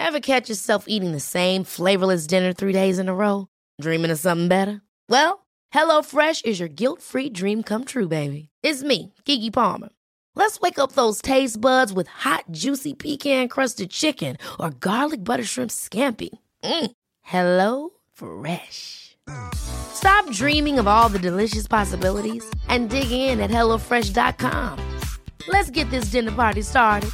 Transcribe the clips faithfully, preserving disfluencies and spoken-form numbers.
Ever catch yourself eating the same flavorless dinner three days in a row? Dreaming of something better? Well, HelloFresh is your guilt-free dream come true, baby. It's me, Keke Palmer. Let's wake up those taste buds with hot, juicy pecan-crusted chicken or garlic butter shrimp scampi. Mm. Hello Fresh. Stop dreaming of all the delicious possibilities and dig in at hello fresh dot com. Let's get this dinner party started.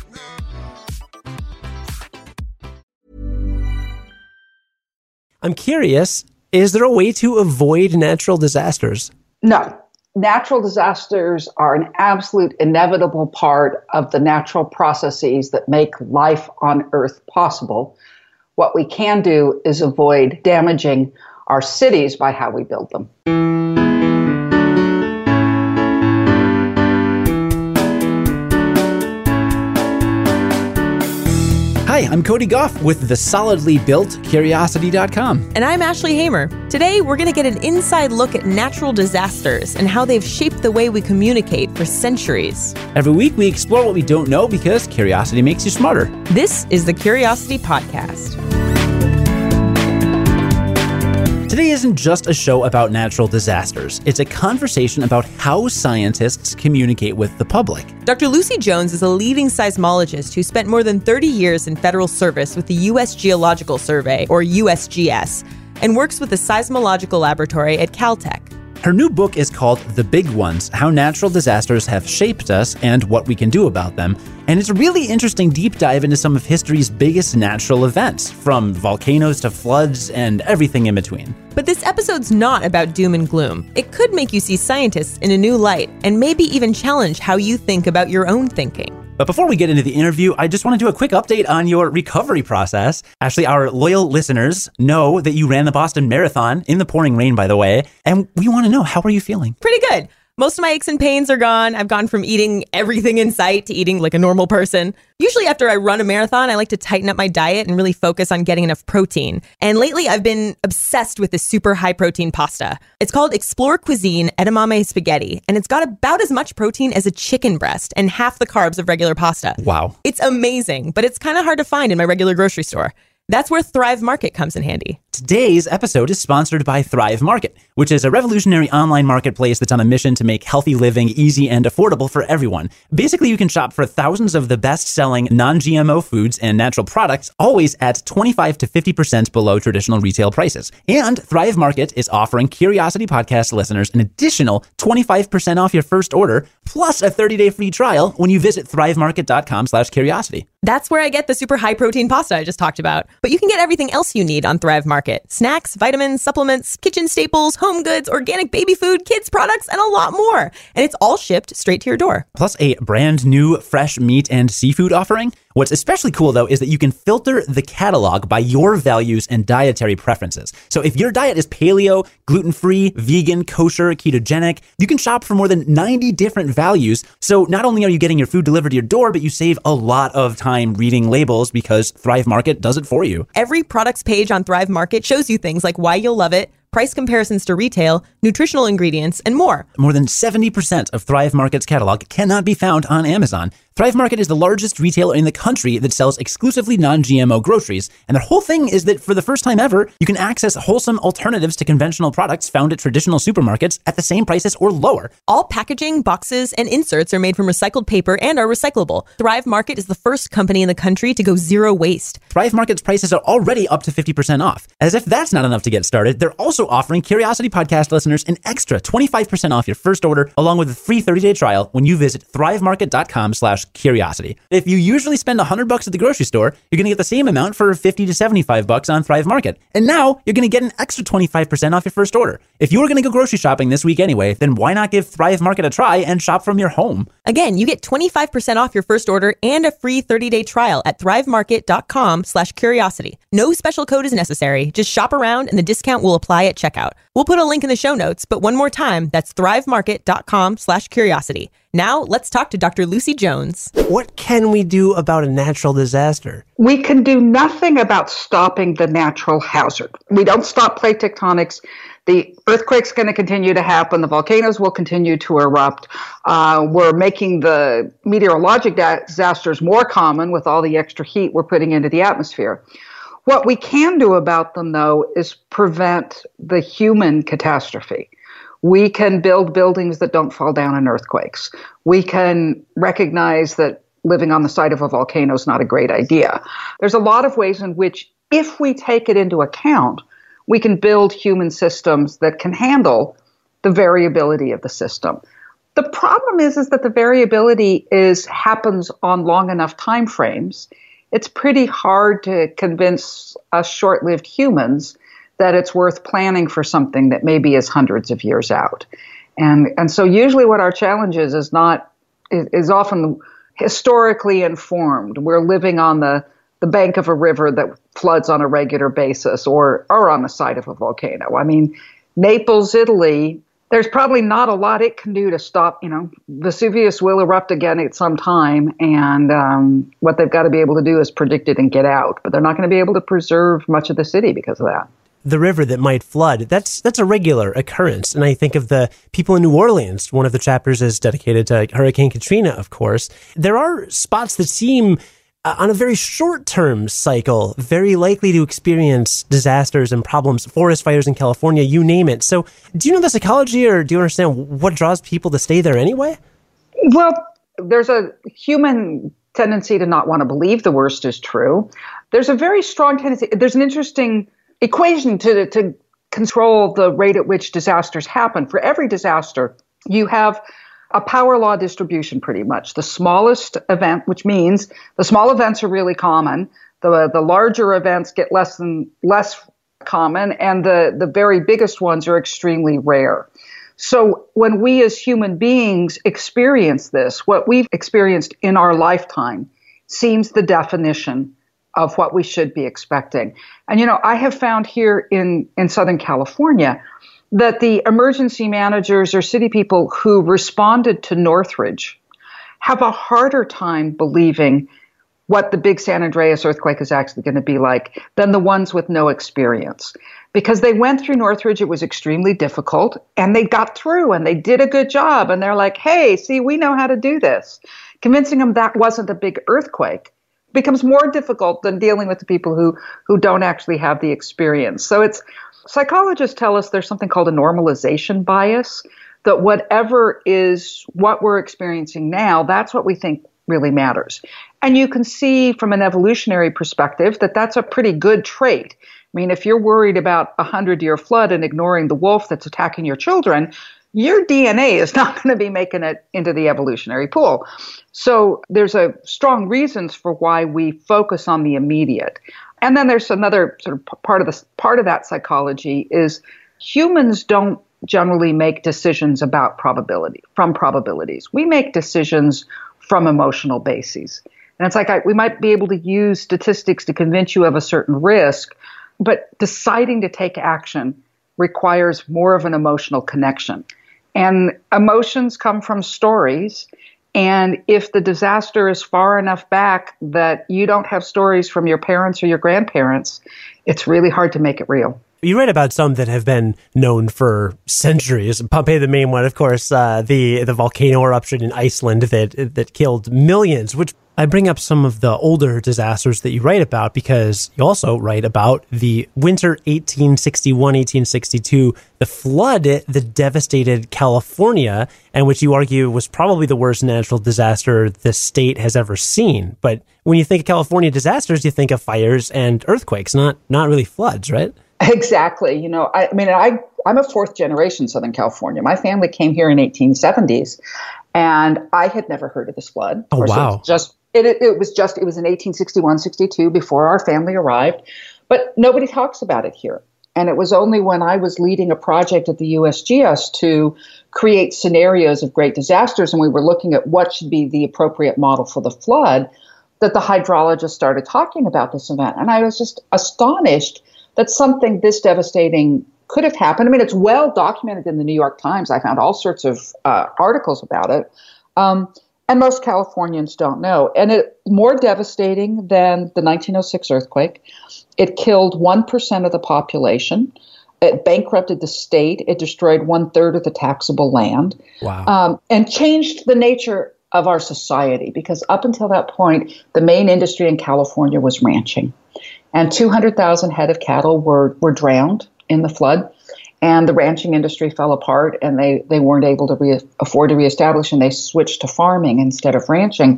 I'm curious, is there a way to avoid natural disasters? No. Natural disasters are an absolute inevitable part of the natural processes that make life on Earth possible. What we can do is avoid damaging our cities by how we build them. Hi, I'm Cody Goff with the solidly built Curiosity dot com. And I'm Ashley Hamer. Today, we're going to get an inside look at natural disasters and how they've shaped the way we communicate for centuries. Every week, we explore what we don't know because curiosity makes you smarter. This is the Curiosity Podcast. Today isn't just a show about natural disasters. It's a conversation about how scientists communicate with the public. Doctor Lucy Jones is a leading seismologist who spent more than thirty years in federal service with the U S Geological Survey, or U S G S, and works with the Seismological Laboratory at Caltech. Her new book is called The Big Ones: How Natural Disasters Have Shaped Us and What We Can Do About Them. And it's a really interesting deep dive into some of history's biggest natural events, from volcanoes to floods and everything in between. But this episode's not about doom and gloom. It could make you see scientists in a new light and maybe even challenge how you think about your own thinking. But before we get into the interview, I just want to do a quick update on your recovery process. Actually, our loyal listeners know that you ran the Boston Marathon in the pouring rain, by the way, and we want to know, how are you feeling? Pretty good. Most of my aches and pains are gone. I've gone from eating everything in sight to eating like a normal person. Usually after I run a marathon, I like to tighten up my diet and really focus on getting enough protein. And lately I've been obsessed with this super high protein pasta. It's called Explore Cuisine Edamame Spaghetti, and it's got about as much protein as a chicken breast and half the carbs of regular pasta. Wow. It's amazing, but it's kind of hard to find in my regular grocery store. That's where Thrive Market comes in handy. Today's episode is sponsored by Thrive Market, which is a revolutionary online marketplace that's on a mission to make healthy living easy and affordable for everyone. Basically, you can shop for thousands of the best-selling non-G M O foods and natural products, always at twenty-five to fifty percent below traditional retail prices. And Thrive Market is offering Curiosity Podcast listeners an additional twenty-five percent off your first order, plus a thirty-day free trial when you visit thrive market dot com slash curiosity. That's where I get the super high protein pasta I just talked about. But you can get everything else you need on Thrive Market. Snacks, vitamins, supplements, kitchen staples, home goods, organic baby food, kids products, and a lot more. And it's all shipped straight to your door. Plus a brand new fresh meat and seafood offering. What's especially cool, though, is that you can filter the catalog by your values and dietary preferences. So if your diet is paleo, gluten-free, vegan, kosher, ketogenic, you can shop for more than ninety different values. So not only are you getting your food delivered to your door, but you save a lot of time reading labels because Thrive Market does it for you. Every products page on Thrive Market shows you things like why you'll love it, price comparisons to retail, nutritional ingredients, and more. More than seventy percent of Thrive Market's catalog cannot be found on Amazon. Thrive Market is the largest retailer in the country that sells exclusively non-G M O groceries. And their whole thing is that for the first time ever, you can access wholesome alternatives to conventional products found at traditional supermarkets at the same prices or lower. All packaging, boxes, and inserts are made from recycled paper and are recyclable. Thrive Market is the first company in the country to go zero waste. Thrive Market's prices are already up to fifty percent off. As if that's not enough to get started, they're also offering Curiosity Podcast listeners an extra twenty-five percent off your first order, along with a free thirty-day trial when you visit thrive market dot com slash curiosity. If you usually spend one hundred bucks at the grocery store, you're going to get the same amount for fifty to seventy-five bucks on Thrive Market. And now you're going to get an extra twenty-five percent off your first order. If you were going to go grocery shopping this week anyway, then why not give Thrive Market a try and shop from your home? Again, you get twenty-five percent off your first order and a free thirty-day trial at thrive market dot com slash curiosity. No special code is necessary. Just shop around and the discount will apply at checkout. We'll put a link in the show notes, but one more time, that's thrive market dot com slash curiosity. Now, let's talk to Doctor Lucy Jones. What can we do about a natural disaster? We can do nothing about stopping the natural hazard. We don't stop plate tectonics. The earthquake's going to continue to happen. The volcanoes will continue to erupt. Uh, we're making the meteorologic disasters more common with all the extra heat we're putting into the atmosphere. What we can do about them, though, is prevent the human catastrophe. We can build buildings that don't fall down in earthquakes. We can recognize that living on the side of a volcano is not a great idea. There's a lot of ways in which, if we take it into account, we can build human systems that can handle the variability of the system. The problem is, is that the variability is happens on long enough time frames. It's pretty hard to convince us short-lived humans that it's worth planning for something that maybe is hundreds of years out. And and so usually what our challenge is is not is, is often historically informed. We're living on the, the bank of a river that floods on a regular basis, or or on the side of a volcano. I mean, Naples, Italy, there's probably not a lot it can do to stop, you know, Vesuvius will erupt again at some time, and um, what they've got to be able to do is predict it and get out. But they're not going to be able to preserve much of the city because of that. The river that might flood, that's that's a regular occurrence. And I think of the people in New Orleans. One of the chapters is dedicated to Hurricane Katrina, of course. There are spots that seem, uh, on a very short-term cycle, very likely to experience disasters and problems, forest fires in California, you name it. So do you know the psychology, or do you understand what draws people to stay there anyway? Well, there's a human tendency to not want to believe the worst is true. There's a very strong tendency. There's an interesting equation to to control the rate at which disasters happen. For every disaster, you have a power law distribution pretty much. The smallest event, which means the small events are really common, the the larger events get less than less common, and the, the very biggest ones are extremely rare. So when we as human beings experience this, what we've experienced in our lifetime seems the definition of what we should be expecting. And, you know, I have found here in, in Southern California that the emergency managers or city people who responded to Northridge have a harder time believing what the big San Andreas earthquake is actually going to be like than the ones with no experience. Because they went through Northridge, it was extremely difficult, and they got through, and they did a good job, and they're like, hey, see, we know how to do this. Convincing them that wasn't a big earthquake becomes more difficult than dealing with the people who, who don't actually have the experience. So it's, psychologists tell us there's something called a normalization bias, that whatever is what we're experiencing now, that's what we think really matters. And you can see from an evolutionary perspective that that's a pretty good trait. I mean, if you're worried about a hundred-year flood and ignoring the wolf that's attacking your children, your D N A is not going to be making it into the evolutionary pool. So there's a strong reasons for why we focus on the immediate. And then there's another sort of part of this part of that psychology is humans don't generally make decisions about probability from probabilities. We make decisions from emotional bases. And it's like I, we might be able to use statistics to convince you of a certain risk, but deciding to take action requires more of an emotional connection. And emotions come from stories. And if the disaster is far enough back that you don't have stories from your parents or your grandparents, it's really hard to make it real. You write about some that have been known for centuries. Pompeii, the main one, of course, uh, the the volcano eruption in Iceland that that killed millions, which I bring up some of the older disasters that you write about because you also write about the winter eighteen sixty-one, eighteen sixty-two, the flood that devastated California, and which you argue was probably the worst natural disaster the state has ever seen. But when you think of California disasters, you think of fires and earthquakes, not not really floods, right? Exactly. You know, I, I mean, I, I'm a fourth generation Southern California. My family came here in eighteen seventies, and I had never heard of this flood. Oh, wow. It was just, it, it was just, it was in eighteen sixty-one, sixty-two before our family arrived, but nobody talks about it here. And it was only when I was leading a project at the U S G S to create scenarios of great disasters, and we were looking at what should be the appropriate model for the flood, that the hydrologists started talking about this event. And I was just astonished that something this devastating could have happened. I mean, it's well documented in the New York Times. I found all sorts of uh, articles about it. Um, and most Californians don't know. And it more devastating than the nineteen oh six earthquake. It killed one percent of the population. It bankrupted the state. It destroyed one third of the taxable land. Wow. Um, and changed the nature of our society, because up until that point, the main industry in California was ranching. And two hundred thousand head of cattle were, were drowned in the flood. And the ranching industry fell apart, and they, they weren't able to re- afford to reestablish, and they switched to farming instead of ranching.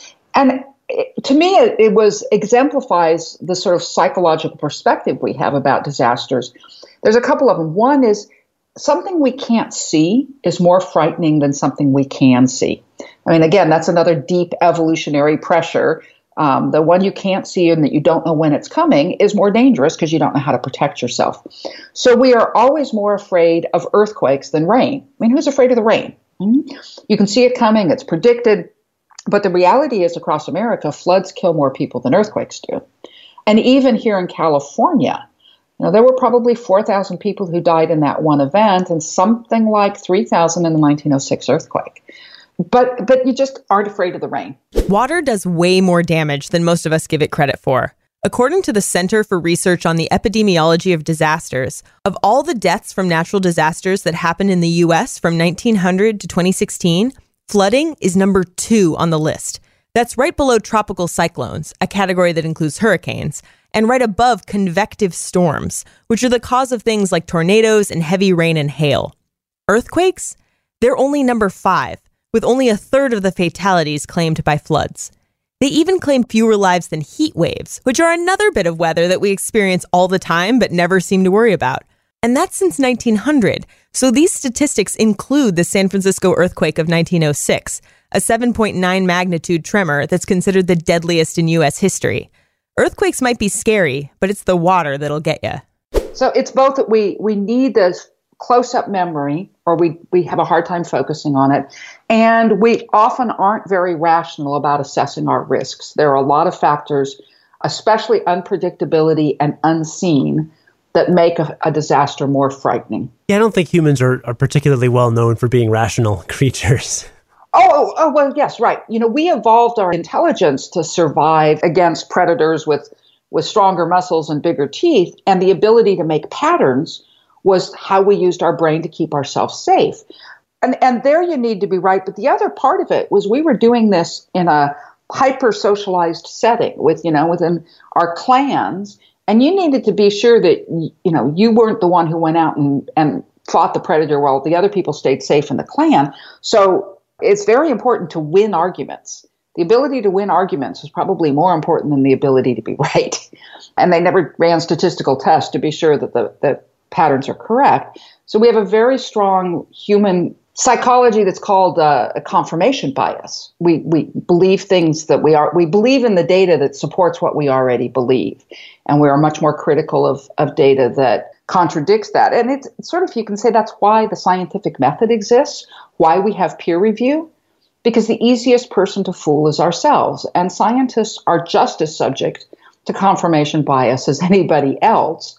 And it, to me, it, it was exemplifies the sort of psychological perspective we have about disasters. There's a couple of them. One is something we can't see is more frightening than something we can see. I mean, again, that's another deep evolutionary pressure. Um, the one you can't see and that you don't know when it's coming is more dangerous because you don't know how to protect yourself. So we are always more afraid of earthquakes than rain. I mean, who's afraid of the rain? Mm-hmm. You can see it coming, it's predicted. But the reality is across America, floods kill more people than earthquakes do. And even here in California, you know, there were probably four thousand people who died in that one event and something like three thousand in the nineteen oh six earthquake. But but you just aren't afraid of the rain. Water does way more damage than most of us give it credit for. According to the Center for Research on the Epidemiology of Disasters, of all the deaths from natural disasters that happened in the U S from nineteen hundred to twenty sixteen, flooding is number two on the list. That's right below tropical cyclones, a category that includes hurricanes, and right above convective storms, which are the cause of things like tornadoes and heavy rain and hail. Earthquakes? They're only number five, with only a third of the fatalities claimed by floods. They even claim fewer lives than heat waves, which are another bit of weather that we experience all the time but never seem to worry about. And that's since nineteen hundred. So these statistics include the San Francisco earthquake of nineteen oh six, a seven point nine magnitude tremor that's considered the deadliest in U S history. Earthquakes might be scary, but it's the water that'll get you. So it's both that we, we need this close-up memory, or we, we have a hard time focusing on it, and we often aren't very rational about assessing our risks. There are a lot of factors, especially unpredictability and unseen, that make a, a disaster more frightening. Yeah, I don't think humans are, are particularly well known for being rational creatures. Oh, oh, well, yes, right. You know, we evolved our intelligence to survive against predators with, with stronger muscles and bigger teeth, and the ability to make patterns was how we used our brain to keep ourselves safe. And, and there you need to be right. But the other part of it was we were doing this in a hyper-socialized setting with, you know, within our clans, and you needed to be sure that, you know, you weren't the one who went out and, and fought the predator while the other people stayed safe in the clan. So it's very important to win arguments. The ability to win arguments is probably more important than the ability to be right. And they never ran statistical tests to be sure that the, the patterns are correct. So we have a very strong human psychology that's called uh, a confirmation bias. We we believe things that we are, we believe in the data that supports what we already believe. And we are much more critical of, of data that contradicts that. And it's sort of, you can say that's why the scientific method exists, why we have peer review, because the easiest person to fool is ourselves. And scientists are just as subject to confirmation bias as anybody else.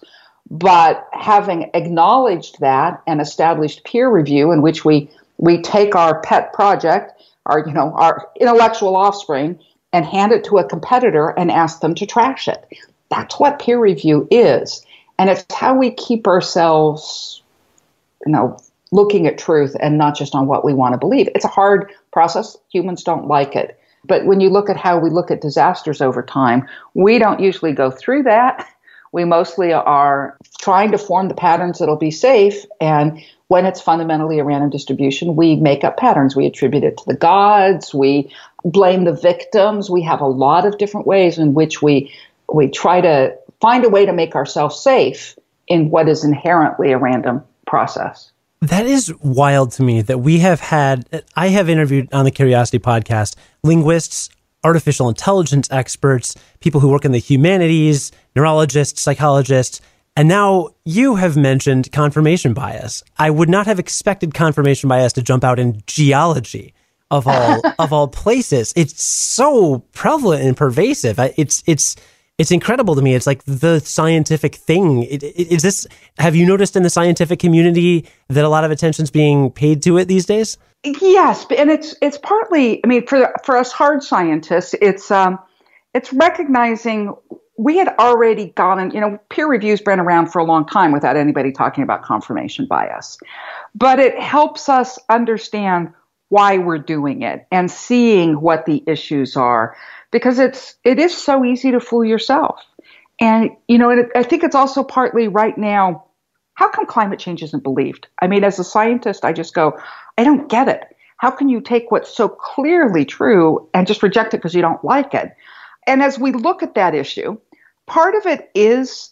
But having acknowledged that and established peer review in which we, we take our pet project, our, you know, our intellectual offspring, and hand it to a competitor and ask them to trash it. That's what peer review is. And it's how we keep ourselves, you know, looking at truth and not just on what we want to believe. It's a hard process. Humans don't like it. But when you look at how we look at disasters over time, we don't usually go through that. We mostly are trying to form the patterns that'll be safe. And when it's fundamentally a random distribution, we make up patterns. We attribute it to the gods. We blame the victims. We have a lot of different ways in which we we try to find a way to make ourselves safe in what is inherently a random process. That is wild to me that we have had, I have interviewed on the Curiosity podcast, linguists, artificial intelligence experts, people who work in the humanities, neurologists, psychologists, and now you have mentioned confirmation bias. I would not have expected confirmation bias to jump out in geology of all of all places. It's so prevalent and pervasive. It's it's it's incredible to me. It's like the scientific thing. It, it, is this, have you noticed in the scientific community that a lot of attention's being paid to it these days? Yes, and it's it's partly, I mean, for for us hard scientists, it's um, it's recognizing we had already gotten, you know, peer review's been around for a long time without anybody talking about confirmation bias. But it helps us understand why we're doing it and seeing what the issues are, because it's it is so easy to fool yourself. And, you know, it, I think it's also partly right now, how come climate change isn't believed? I mean, as a scientist, I just go, I don't get it. How can you take what's so clearly true and just reject it because you don't like it? And as we look at that issue, part of it is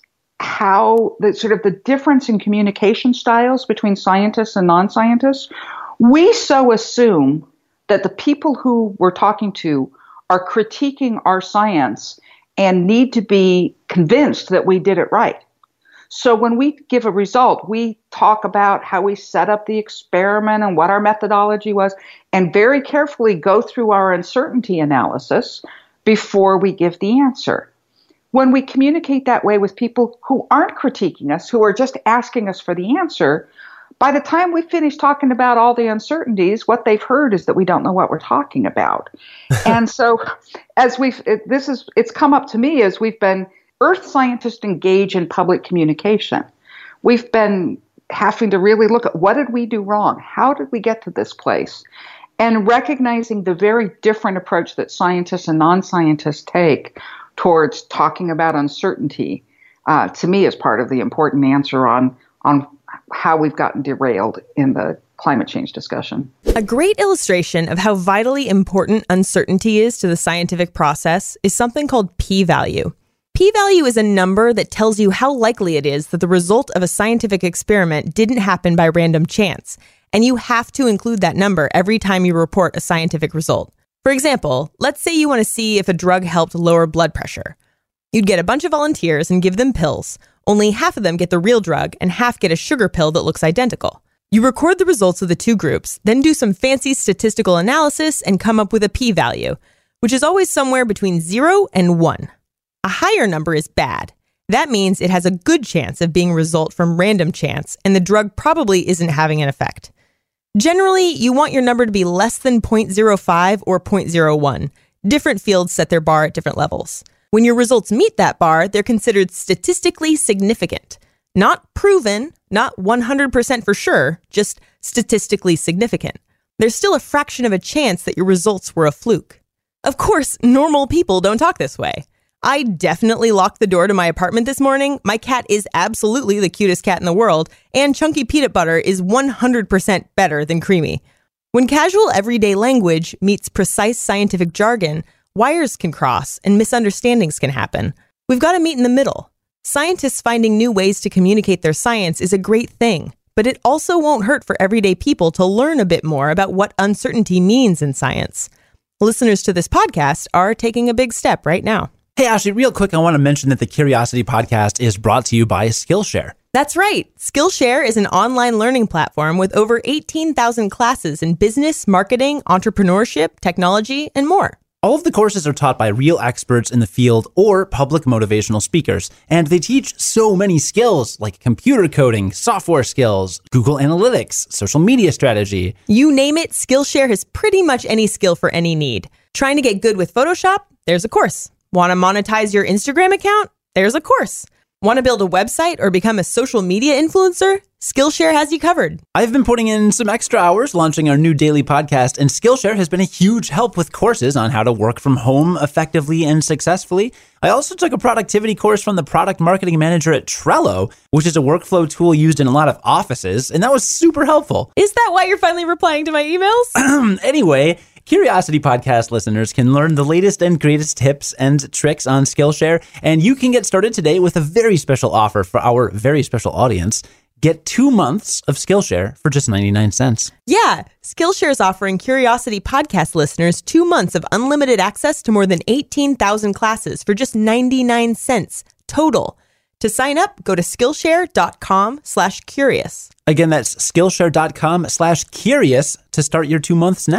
how the sort of the difference in communication styles between scientists and non-scientists. We so assume that the people who we're talking to are critiquing our science and need to be convinced that we did it right. So when we give a result, we talk about how we set up the experiment and what our methodology was, and very carefully go through our uncertainty analysis before we give the answer. When we communicate that way with people who aren't critiquing us, who are just asking us for the answer, by the time we finish talking about all the uncertainties, what they've heard is that we don't know what we're talking about. And so as we've, it, this is, it's come up to me as we've been Earth scientists engage in public communication. We've been having to really look at what did we do wrong? How did we get to this place? And recognizing the very different approach that scientists and non-scientists take towards talking about uncertainty, uh, to me is part of the important answer on, on how we've gotten derailed in the climate change discussion. A great illustration of how vitally important uncertainty is to the scientific process is something called p-value. P-value is a number that tells you how likely it is that the result of a scientific experiment didn't happen by random chance, and you have to include that number every time you report a scientific result. For example, let's say you want to see if a drug helped lower blood pressure. You'd get a bunch of volunteers and give them pills. Only half of them get the real drug and half get a sugar pill that looks identical. You record the results of the two groups, then do some fancy statistical analysis and come up with a p-value, which is always somewhere between zero and one. A higher number is bad. That means it has a good chance of being a result from random chance, and the drug probably isn't having an effect. Generally, you want your number to be less than zero point zero five or zero point zero one. Different fields set their bar at different levels. When your results meet that bar, they're considered statistically significant. Not proven, not one hundred percent for sure, just statistically significant. There's still a fraction of a chance that your results were a fluke. Of course, normal people don't talk this way. I definitely locked the door to my apartment this morning. My cat is absolutely the cutest cat in the world, and chunky peanut butter is one hundred percent better than creamy. When casual everyday language meets precise scientific jargon, wires can cross and misunderstandings can happen. We've got to meet in the middle. Scientists finding new ways to communicate their science is a great thing, but it also won't hurt for everyday people to learn a bit more about what uncertainty means in science. Listeners to this podcast are taking a big step right now. Hey, Ashley, real quick, I want to mention that the Curiosity Podcast is brought to you by Skillshare. That's right. Skillshare is an online learning platform with over eighteen thousand classes in business, marketing, entrepreneurship, technology, and more. All of the courses are taught by real experts in the field or public motivational speakers, and they teach so many skills like computer coding, software skills, Google Analytics, social media strategy. You name it, Skillshare has pretty much any skill for any need. Trying to get good with Photoshop? There's a course. Want to monetize your Instagram account? There's a course. Want to build a website or become a social media influencer? Skillshare has you covered. I've been putting in some extra hours launching our new daily podcast, and Skillshare has been a huge help with courses on how to work from home effectively and successfully. I also took a productivity course from the product marketing manager at Trello, which is a workflow tool used in a lot of offices, and that was super helpful. Is that why you're finally replying to my emails? Anyway, Curiosity Podcast listeners can learn the latest and greatest tips and tricks on Skillshare, and you can get started today with a very special offer for our very special audience. Get two months of Skillshare for just ninety-nine cents. Yeah, Skillshare is offering Curiosity Podcast listeners two months of unlimited access to more than eighteen thousand classes for just ninety-nine cents total. To sign up, go to Skillshare.com slash curious. Again, that's Skillshare.com slash curious to start your two months now.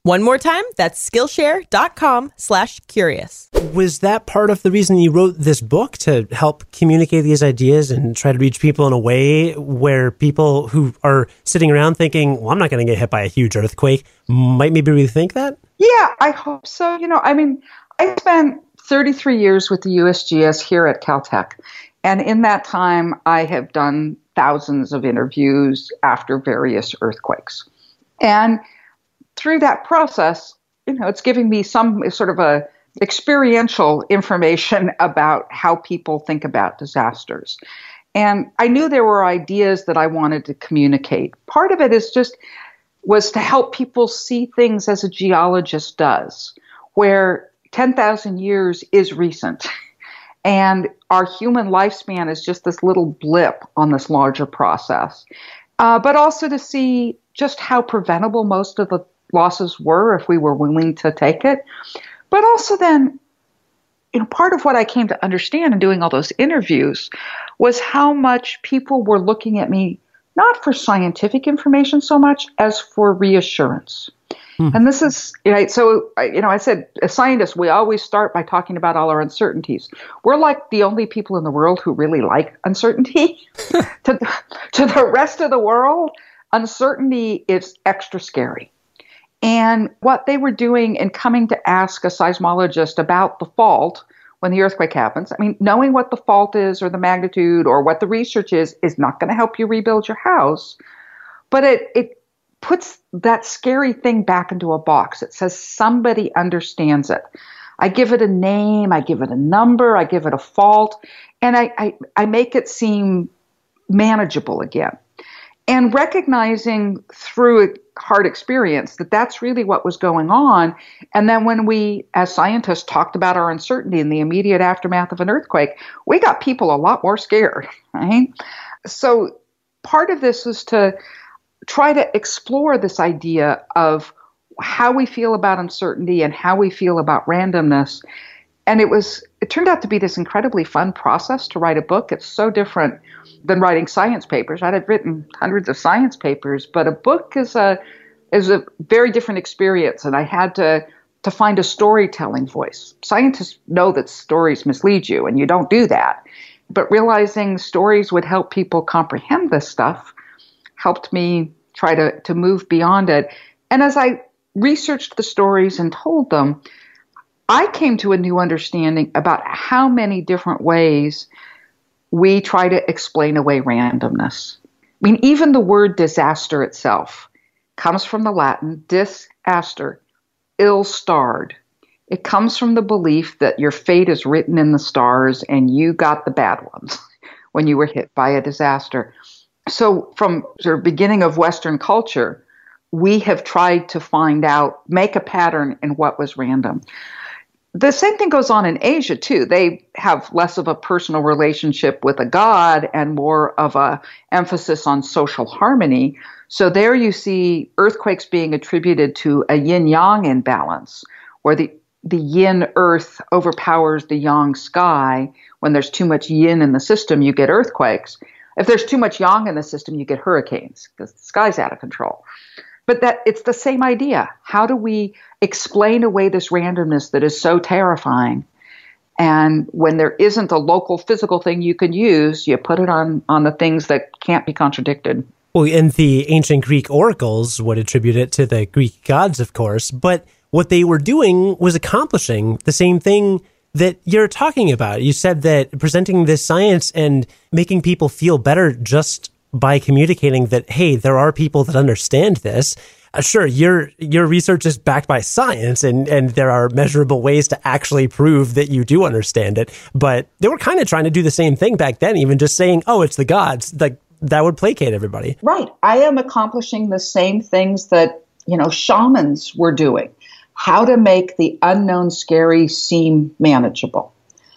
One more time, that's Skillshare.com slash curious. Was that part of the reason you wrote this book, to help communicate these ideas and try to reach people in a way where people who are sitting around thinking, well, I'm not going to get hit by a huge earthquake, might maybe rethink that? Yeah, I hope so. You know, I mean, I spent thirty-three years with the U S G S here at Caltech. And in that time, I have done thousands of interviews after various earthquakes. And through that process, you know, it's giving me some sort of a experiential information about how people think about disasters. And I knew there were ideas that I wanted to communicate. Part of it is just was to help people see things as a geologist does, where ten thousand years is recent. And our human lifespan is just this little blip on this larger process. Uh, but also to see just how preventable most of the losses were if we were willing to take it. But also then, you know, part of what I came to understand in doing all those interviews was how much people were looking at me, not for scientific information so much as for reassurance. Hmm. And this is, you know, so, you know, I said, as scientists, we always start by talking about all our uncertainties. We're like the only people in the world who really like uncertainty. to, to the rest of the world, uncertainty is extra scary. And what they were doing in coming to ask a seismologist about the fault when the earthquake happens, I mean, knowing what the fault is or the magnitude or what the research is, is not going to help you rebuild your house. But it, it puts that scary thing back into a box. It says somebody understands it. I give it a name, I give it a number, I give it a fault, and I, I, I make it seem manageable again. And recognizing through a hard experience that that's really what was going on. And then when we, as scientists, talked about our uncertainty in the immediate aftermath of an earthquake, we got people a lot more scared, right? So part of this was to try to explore this idea of how we feel about uncertainty and how we feel about randomness. And it was, it turned out to be this incredibly fun process to write a book. It's so different than writing science papers. I'd have written hundreds of science papers, but a book is a is a very different experience. And I had to to find a storytelling voice. Scientists know that stories mislead you, and you don't do that. But realizing stories would help people comprehend this stuff helped me try to, to move beyond it. And as I researched the stories and told them, I came to a new understanding about how many different ways we try to explain away randomness. I mean, even the word disaster itself comes from the Latin dis aster, ill-starred. It comes from the belief that your fate is written in the stars and you got the bad ones when you were hit by a disaster. So from the beginning of Western culture, we have tried to find out, make a pattern in what was random. The same thing goes on in Asia, too. They have less of a personal relationship with a god and more of a emphasis on social harmony. So there you see earthquakes being attributed to a yin-yang imbalance, where the, the yin earth overpowers the yang sky. When there's too much yin in the system, you get earthquakes. If there's too much yang in the system, you get hurricanes because the sky's out of control. But that it's the same idea. How do we explain away this randomness that is so terrifying? And when there isn't a local physical thing you can use, you put it on, on the things that can't be contradicted. Well, and the ancient Greek oracles would attribute it to the Greek gods, of course. But what they were doing was accomplishing the same thing that you're talking about. You said that presenting this science and making people feel better just by communicating that, hey, there are people that understand this. Uh, sure, your your research is backed by science, and, and there are measurable ways to actually prove that you do understand it. But they were kind of trying to do the same thing back then, even just saying, oh, it's the gods. Like, that would placate everybody. Right. I am accomplishing the same things that, you know, shamans were doing. How to make the unknown scary seem manageable.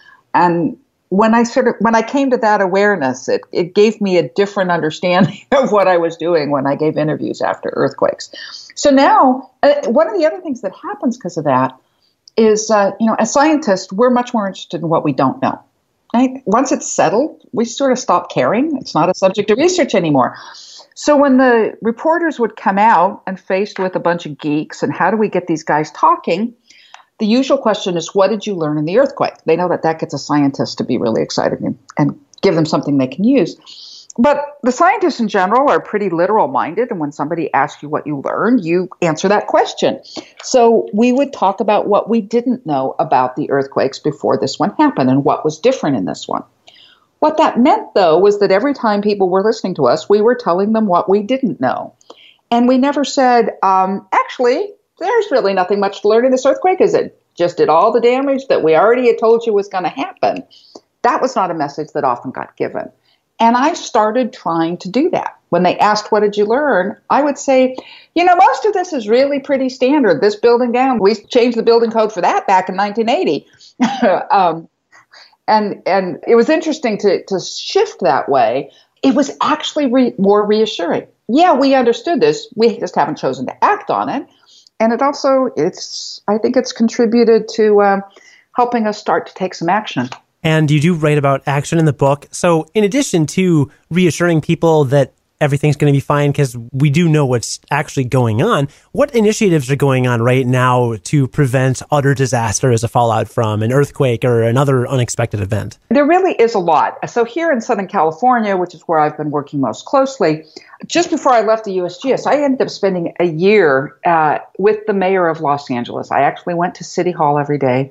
And when I sort of, when I came to that awareness, it, it gave me a different understanding of what I was doing when I gave interviews after earthquakes. So now, uh, one of the other things that happens because of that is, uh, you know, as scientists, we're much more interested in what we don't know. Right? Once it's settled, we sort of stop caring. It's not a subject of research anymore. So when the reporters would come out and faced with a bunch of geeks and how do we get these guys talking, the usual question is, what did you learn in the earthquake? They know that that gets a scientist to be really excited and, and give them something they can use. But the scientists in general are pretty literal minded. And when somebody asks you what you learned, you answer that question. So we would talk about what we didn't know about the earthquakes before this one happened and what was different in this one. What that meant, though, was that every time people were listening to us, we were telling them what we didn't know. And we never said, um, actually, there's really nothing much to learn in this earthquake, is it? Just did all the damage that we already had told you was going to happen. That was not a message that often got given. And I started trying to do that. When they asked, what did you learn? I would say, you know, most of this is really pretty standard. This building down, we changed the building code for that back in nineteen eighty. um, and and it was interesting to, to shift that way. It was actually re- more reassuring. Yeah, we understood this. We just haven't chosen to act on it. And it also, it's, I think it's contributed to um, helping us start to take some action. And you do write about action in the book. So in addition to reassuring people that everything's going to be fine because we do know what's actually going on, what initiatives are going on right now to prevent utter disaster as a fallout from an earthquake or another unexpected event? There really is a lot. So here in Southern California, which is where I've been working most closely, just before I left the U S G S, I ended up spending a year uh, with the mayor of Los Angeles. I actually went to City Hall every day,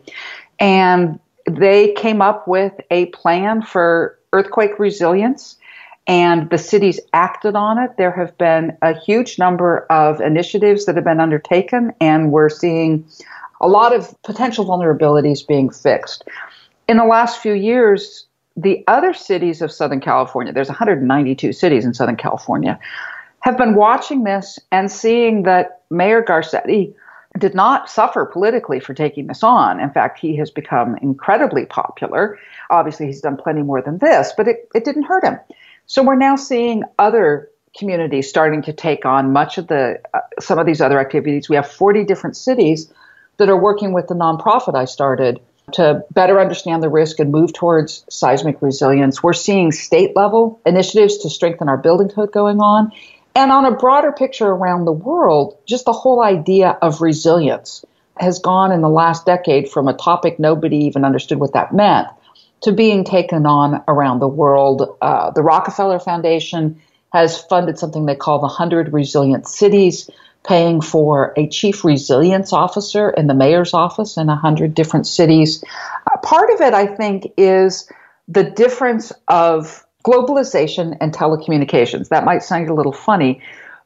and they came up with a plan for earthquake resilience, and the city's acted on it. There have been a huge number of initiatives that have been undertaken, and we're seeing a lot of potential vulnerabilities being fixed. In the last few years, the other cities of Southern California, there's one hundred ninety-two cities in Southern California, have been watching this and seeing that Mayor Garcetti did not suffer politically for taking this on. In fact, he has become incredibly popular. Obviously, he's done plenty more than this, but it, it didn't hurt him. So we're now seeing other communities starting to take on much of the uh, some of these other activities. We have forty different cities that are working with the nonprofit I started to better understand the risk and move towards seismic resilience. We're seeing state level initiatives to strengthen our building code going on. And on a broader picture around the world, just the whole idea of resilience has gone in the last decade from a topic nobody even understood what that meant to being taken on around the world. Uh, the Rockefeller Foundation has funded something they call the one hundred Resilient Cities, paying for a chief resilience officer in the mayor's office in one hundred different cities. Uh, part of it, I think, is the difference of globalization and telecommunications. That might sound a little funny,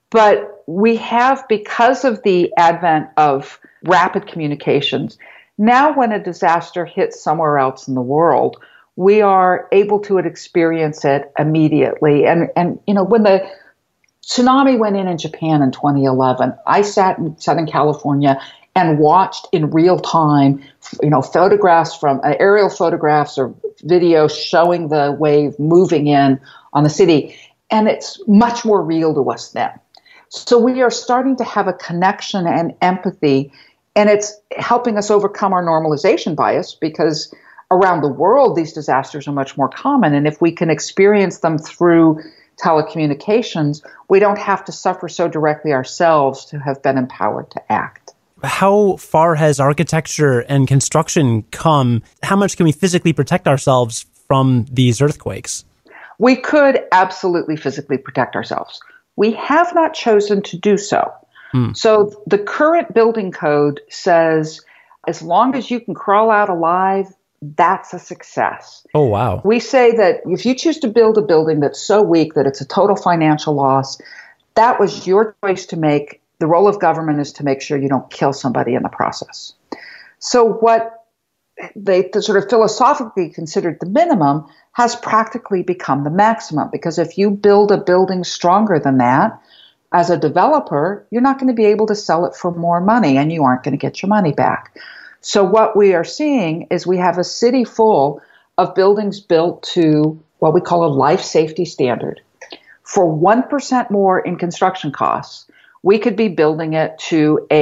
but we have, because of the advent of rapid communications, now when a disaster hits somewhere else in the world, we are able to experience it immediately. And, and you know, when the tsunami went in in Japan in twenty eleven, I sat in Southern California and watched in real time, you know, photographs from uh, aerial photographs or video showing the wave moving in on the city. And it's much more real to us then. So we are starting to have a connection and empathy, and it's helping us overcome our normalization bias, because around the world, these disasters are much more common. And if we can experience them through telecommunications, we don't have to suffer so directly ourselves to have been empowered to act. How far has architecture and construction come? How much can we physically protect ourselves from these earthquakes? We could absolutely physically protect ourselves. We have not chosen to do so. Hmm. So the current building code says as long as you can crawl out alive, that's a success. Oh, wow. We say that if you choose to build a building that's so weak that it's a total financial loss, that was your choice to make. The role of government is to make sure you don't kill somebody in the process. So what they sort of philosophically considered the minimum has practically become the maximum, because if you build a building stronger than that, as a developer, you're not going to be able to sell it for more money, and you aren't going to get your money back. So what we are seeing is we have a city full of buildings built to what we call a life safety standard. For one percent more in construction costs, we could be building it to a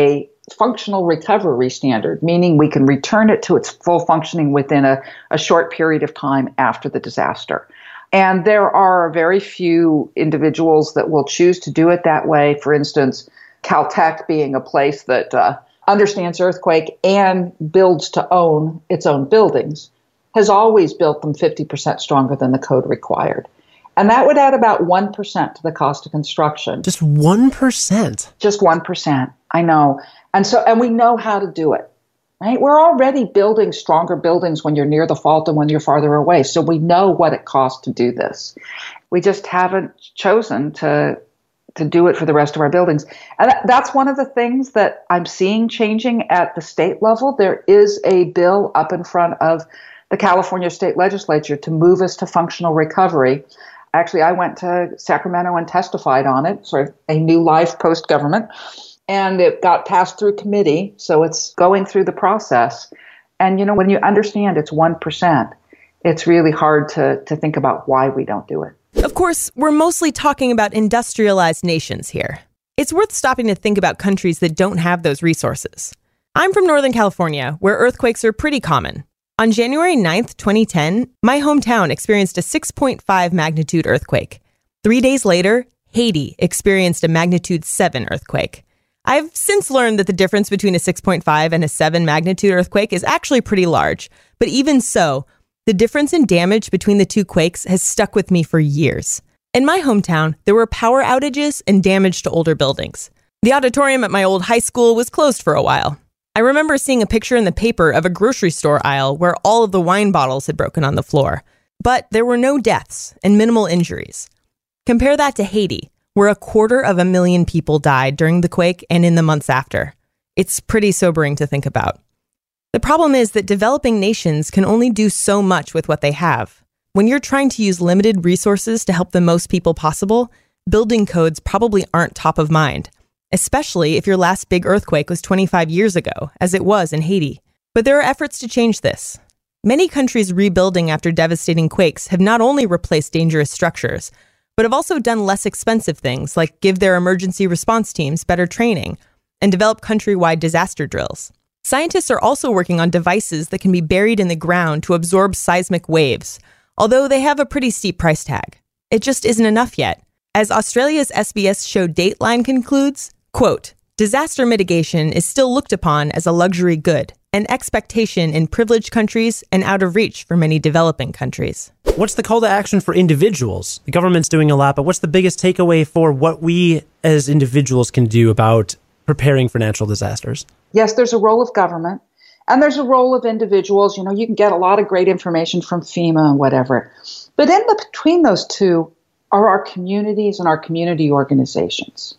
functional recovery standard, meaning we can return it to its full functioning within a, a short period of time after the disaster. And there are very few individuals that will choose to do it that way. For instance, Caltech being a place that uh, understands earthquake and builds to own its own buildings, has always built them fifty percent stronger than the code required. And that would add about one percent to the cost of construction. Just one percent? Just one percent. I know. And so, and we know how to do it, right? We're already building stronger buildings when you're near the fault and when you're farther away. So we know what it costs to do this. We just haven't chosen to to do it for the rest of our buildings. And that's one of the things that I'm seeing changing at the state level. There is a bill up in front of the California State Legislature to move us to functional recovery. Actually, I went to Sacramento and testified on it, sort of a new life post-government, and it got passed through committee, so it's going through the process. And, you know, when you understand it's one percent, it's really hard to, to think about why we don't do it. Of course, we're mostly talking about industrialized nations here. It's worth stopping to think about countries that don't have those resources. I'm from Northern California, where earthquakes are pretty common. On January ninth, twenty ten, my hometown experienced a six point five magnitude earthquake. Three days later, Haiti experienced a magnitude seven earthquake. I've since learned that the difference between a six point five and a seven magnitude earthquake is actually pretty large. But even so, the difference in damage between the two quakes has stuck with me for years. In my hometown, there were power outages and damage to older buildings. The auditorium at my old high school was closed for a while. I remember seeing a picture in the paper of a grocery store aisle where all of the wine bottles had broken on the floor. But there were no deaths and minimal injuries. Compare that to Haiti, where a quarter of a million people died during the quake and in the months after. It's pretty sobering to think about. The problem is that developing nations can only do so much with what they have. When you're trying to use limited resources to help the most people possible, building codes probably aren't top of mind, especially if your last big earthquake was twenty-five years ago, as it was in Haiti. But there are efforts to change this. Many countries rebuilding after devastating quakes have not only replaced dangerous structures, but have also done less expensive things like give their emergency response teams better training and develop countrywide disaster drills. Scientists are also working on devices that can be buried in the ground to absorb seismic waves, although they have a pretty steep price tag. It just isn't enough yet. As Australia's S B S show Dateline concludes, quote, disaster mitigation is still looked upon as a luxury good, an expectation in privileged countries and out of reach for many developing countries. What's the call to action for individuals? The government's doing a lot, but what's the biggest takeaway for what we as individuals can do about preparing for natural disasters? Yes, there's a role of government and there's a role of individuals. You know, you can get a lot of great information from FEMA and whatever. But in the, between those two are our communities and our community organizations.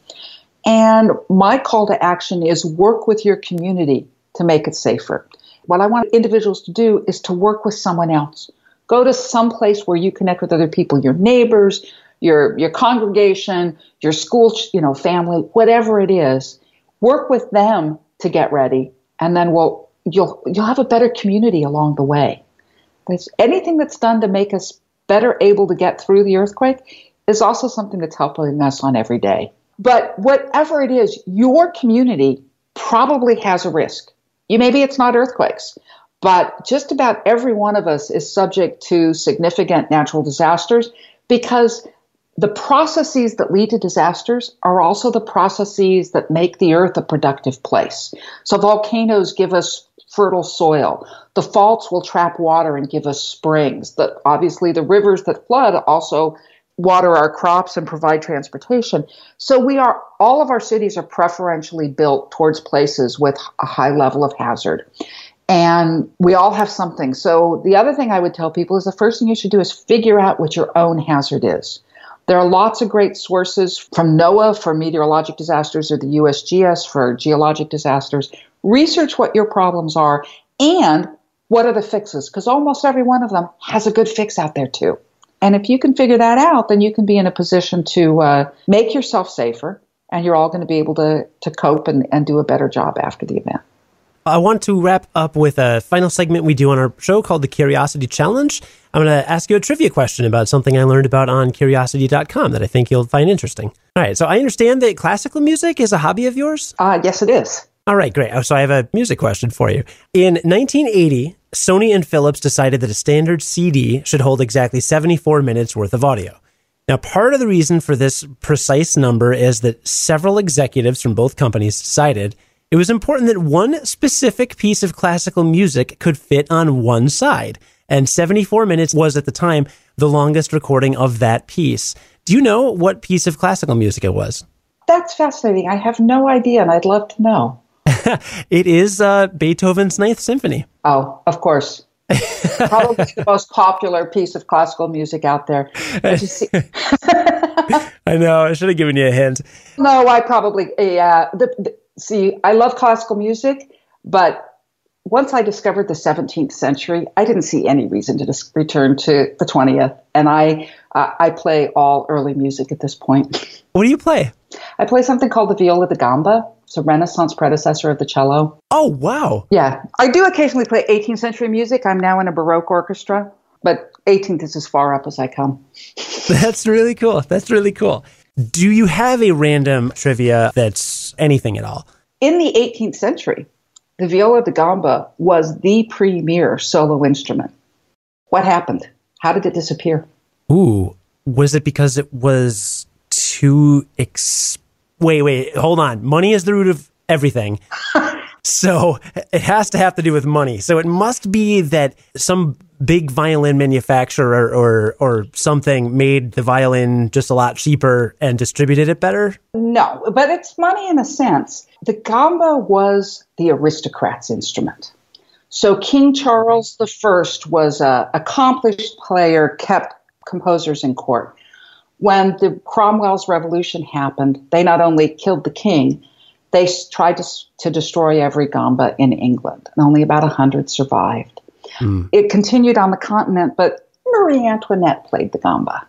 And my call to action is work with your community to make it safer. What I want individuals to do is to work with someone else. Go to some place where you connect with other people, your neighbors, your your congregation, your school, you know, family, whatever it is. Work with them to get ready, and then we'll you'll you'll have a better community along the way. There's anything that's done to make us better able to get through the earthquake is also something that's helping us on every day. But whatever it is, your community probably has a risk. You maybe it's not earthquakes, but just about every one of us is subject to significant natural disasters because the processes that lead to disasters are also the processes that make the earth a productive place. So volcanoes give us fertile soil. The faults will trap water and give us springs. The, obviously, the rivers that flood also water our crops and provide transportation. So we are, all of our cities are preferentially built towards places with a high level of hazard. And we all have something. So the other thing I would tell people is the first thing you should do is figure out what your own hazard is. There are lots of great sources from NOAA for meteorologic disasters or the U S G S for geologic disasters. Research what your problems are and what are the fixes, because almost every one of them has a good fix out there too. And if you can figure that out, then you can be in a position to uh, make yourself safer, and you're all going to be able to, to cope and, and do a better job after the event. I want to wrap up with a final segment we do on our show called the Curiosity Challenge. I'm going to ask you a trivia question about something I learned about on curiosity dot com that I think you'll find interesting. All right, so I understand that classical music is a hobby of yours? Uh, yes, it is. All right, great. So I have a music question for you. In nineteen eighty, Sony and Philips decided that a standard C D should hold exactly seventy-four minutes worth of audio. Now, part of the reason for this precise number is that several executives from both companies decided it was important that one specific piece of classical music could fit on one side. And seventy-four minutes was, at the time, the longest recording of that piece. Do you know what piece of classical music it was? That's fascinating. I have no idea, and I'd love to know. It is uh, Beethoven's Ninth Symphony. Oh, of course. Probably the most popular piece of classical music out there. See- I know. I should have given you a hint. No, I probably, yeah. The, the, see, I love classical music, but once I discovered the seventeenth century, I didn't see any reason to just return to the twentieth. And I, uh, I play all early music at this point. What do you play? I play something called the viola da gamba. It's a Renaissance predecessor of the cello. Oh, wow. Yeah. I do occasionally play eighteenth century music. I'm now in a Baroque orchestra, but eighteenth is as far up as I come. That's really cool. That's really cool. Do you have a random trivia that's anything at all? In the eighteenth century, the viola da gamba was the premier solo instrument. What happened? How did it disappear? Ooh, was it because it was too ex- Wait, wait, hold on. Money is the root of everything. So it has to have to do with money. So it must be that some big violin manufacturer or or something made the violin just a lot cheaper and distributed it better? No, but it's money in a sense. The gamba was the aristocrat's instrument. So King Charles the First was an accomplished player, kept composers in court. When the Cromwell's revolution happened, they not only killed the king, they tried to, to destroy every gamba in England, and only about one hundred survived. Mm. It continued on the continent, but Marie Antoinette played the gamba.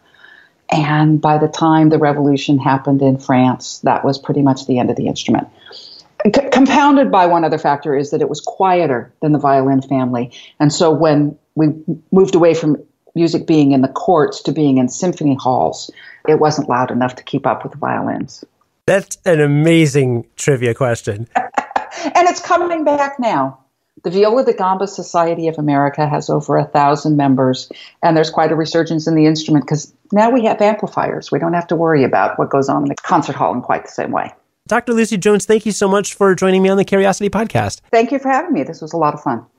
And by the time the revolution happened in France, that was pretty much the end of the instrument. C- compounded by one other factor is that it was quieter than the violin family. And so when we moved away from music being in the courts to being in symphony halls, it wasn't loud enough to keep up with the violins. That's an amazing trivia question. And it's coming back now. The Viola da Gamba Society of America has over a thousand members, and there's quite a resurgence in the instrument because now we have amplifiers. We don't have to worry about what goes on in the concert hall in quite the same way. Doctor Lucy Jones, thank you so much for joining me on the Curiosity Podcast. Thank you for having me. This was a lot of fun.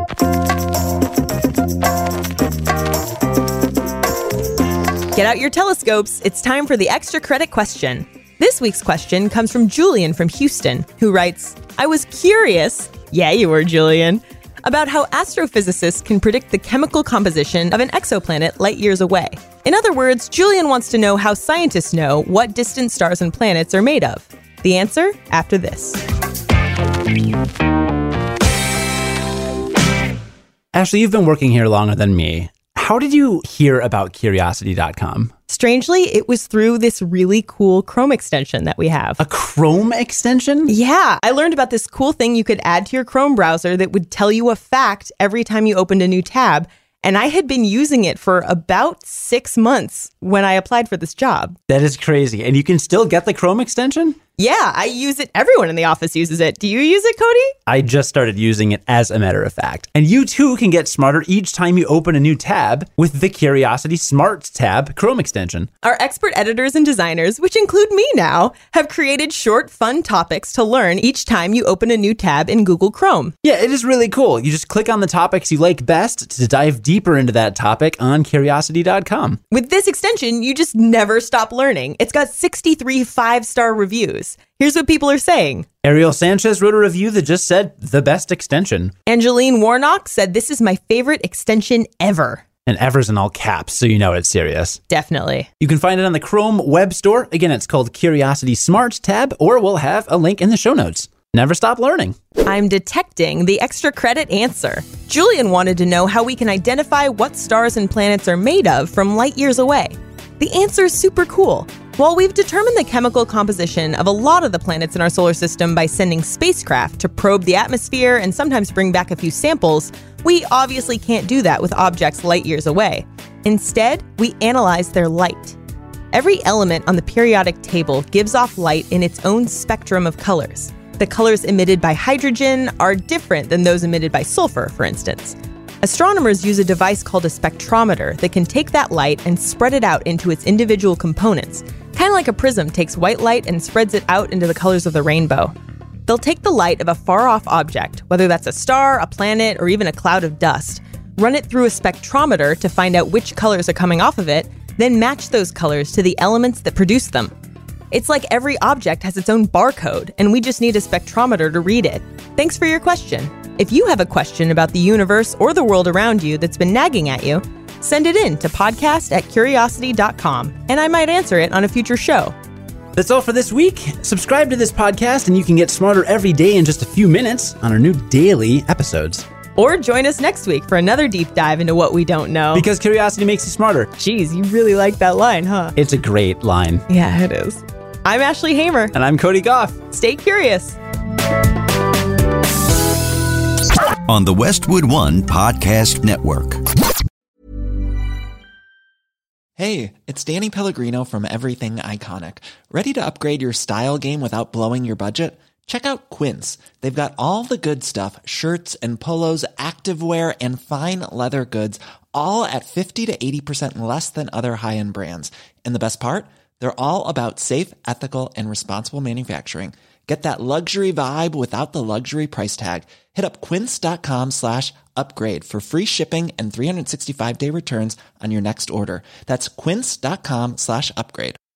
Get out your telescopes. It's time for the extra credit question. This week's question comes from Julian from Houston, who writes, I was curious, yeah, you were, Julian, about how astrophysicists can predict the chemical composition of an exoplanet light years away. In other words, Julian wants to know how scientists know what distant stars and planets are made of. The answer after this. Ashley, you've been working here longer than me. How did you hear about Curiosity dot com? Strangely, it was through this really cool Chrome extension that we have. A Chrome extension? Yeah. I learned about this cool thing you could add to your Chrome browser that would tell you a fact every time you opened a new tab. And I had been using it for about six months when I applied for this job. That is crazy. And you can still get the Chrome extension? Yeah, I use it. Everyone in the office uses it. Do you use it, Cody? I just started using it, as a matter of fact. And you too can get smarter each time you open a new tab with the Curiosity Smart Tab Chrome extension. Our expert editors and designers, which include me now, have created short, fun topics to learn each time you open a new tab in Google Chrome. Yeah, it is really cool. You just click on the topics you like best to dive deeper into that topic on Curiosity dot com. With this extension, you just never stop learning. It's got sixty-three five-star reviews. Here's what people are saying. Ariel Sanchez wrote a review that just said, the best extension. Angeline Warnock said, this is my favorite extension ever. And ever's in all caps, so you know it's serious. Definitely. You can find it on the Chrome web store. Again, it's called Curiosity Smart Tab, or we'll have a link in the show notes. Never stop learning. I'm detecting the extra credit answer. Julian wanted to know how we can identify what stars and planets are made of from light years away. The answer is super cool. While we've determined the chemical composition of a lot of the planets in our solar system by sending spacecraft to probe the atmosphere and sometimes bring back a few samples, we obviously can't do that with objects light years away. Instead, we analyze their light. Every element on the periodic table gives off light in its own spectrum of colors. the colors emitted by hydrogen are different than those emitted by sulfur, for instance. Astronomers use a device called a spectrometer that can take that light and spread it out into its individual components, kind of like a prism takes white light and spreads it out into the colors of the rainbow. They'll take the light of a far-off object, whether that's a star, a planet, or even a cloud of dust, run it through a spectrometer to find out which colors are coming off of it, then match those colors to the elements that produce them. It's like every object has its own barcode, and we just need a spectrometer to read it. Thanks for your question. If you have a question about the universe or the world around you that's been nagging at you, send it in to podcast at curiosity dot com, and I might answer it on a future show. That's all for this week. Subscribe to this podcast and you can get smarter every day in just a few minutes on our new daily episodes. Or join us next week for another deep dive into what we don't know. Because curiosity makes you smarter. Geez, you really like that line, huh? It's a great line. Yeah, it is. I'm Ashley Hamer. And I'm Cody Goff. Stay curious. On the Westwood One Podcast Network. Hey, it's Danny Pellegrino from Everything Iconic. Ready to upgrade your style game without blowing your budget? Check out Quince. They've got all the good stuff, shirts and polos, activewear, and fine leather goods, all at fifty to eighty percent less than other high-end brands. And the best part? They're all about safe, ethical, and responsible manufacturing. Get that luxury vibe without the luxury price tag. Hit up quince.com slash upgrade for free shipping and three sixty-five day returns on your next order. That's quince.com slash upgrade.